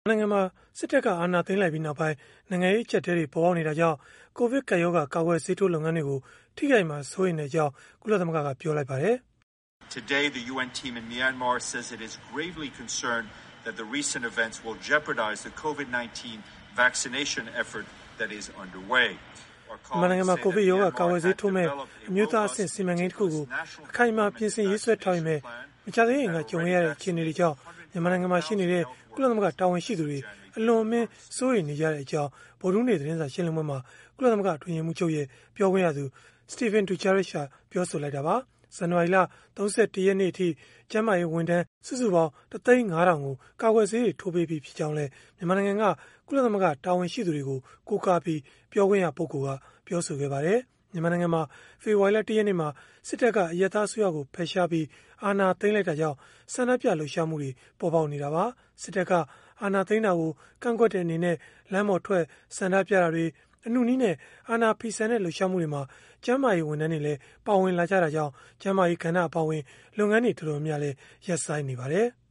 နိုင်ငံမှာစစ်တပ်ကအာဏာသိမ်းလိုက်ပြီးနောက်ပိုင်းနိုင်ငံရေးအကျပ်အတည်းတွေပေါ်ပေါက်နေတာကြောင့်ကိုဗစ်ကပ်ရောဂါကာကွယ်ဆေးထိုးလုပ်ငန်းတွေကိုထိခိုက်မှာစိုးရိမ်တဲ့အကြောင်းကုလသမဂ္ဂကပြောလိုက်ပါတယ်။ Today, the UN team in Myanmar says it is gravely concerned that the recent events will jeopardize the COVID-19 vaccination effort that is underway. မြန်မာနိုင်ငံမှာကိုဗစ်ရောဂါကာကွယ်ဆေးထိုးမဲ့အမျိုးသားအဆင့်စီမံကိန်းတစ်ခုကိုအခိုင်အမာပြင်ဆင်ရေးဆွဲထားပေမဲ့မကြာသေးခင်ကကြုံရတဲ့အခြေအနေတွေကြောင့်မြန်မာနိုင်ငံမှာရှိနေတဲ့ကုလသမဂ္ဂတာဝန်ရှိသူတွေအလွန်အမင်းစိုးရိမ်နေကြတဲ့အကြောင်းဗုဒ္ဓဟူးနေ့သတင်းစာရှင်းလင်းပွဲမှာကုလသမဂ္ဂအတွင်းရေးမှူးချုပ်ရဲ့ပြောခွင့်ရသူ Stéphane Dujarric ကပြောဆိုလိုက်တာပါ။ဇန်နဝါရီလ31ရက်နေ့အထိကျန်းမာရေးဝန်ထမ်းစုစုပေါင်း1,500,000ကိုကာကွယ်ဆေးတွေထိုးပေးပြီးဖြစ်ကြောင်းလည်းမြန်မာနိုင်ငံကကုလသမဂ္ဂတာဝန်ရှိသူတွေကိုကိုးကားပြီးပြောခွင့်ရပုဂ္ဂိုလ်ကပြောဆိုခဲ့ပါတယ်။မြန်မာနိုင်ငံမှာဖေဖော်ဝါရီလ1ရက်နေ့မှာစစ်တပ်ကအရပ်သားအစိုးရကိုဖယ်ရှားပြီးအာဏာသိမ်းလိုက်တာကြောင့်ဆန္ဒပြလှုပ်ရှားမှုတွေပေါ်ပေါက်နေတာပါ။စစ်တပ်ကအာဏာသိမ်းတာကိုကန့်ကွက်တဲ့အနေနဲ့လမ်းပေါ်ထွက်ဆန္ဒပြတာတွေအနုနည်းနဲ့အာဏာဖီဆန်တဲ့လှုပ်ရှားမှုတွေမှာကျန်းမာရေးဝန်ထမ်းတွေလည်းပါဝင်လာကြတာကြောင့်ကျန်းမာရေးကဏ္ဍအပါအဝင်လုပ်ငန်းတွေတော်တော်များများလည်းရပ်ဆိုင်းနေပါတယ်။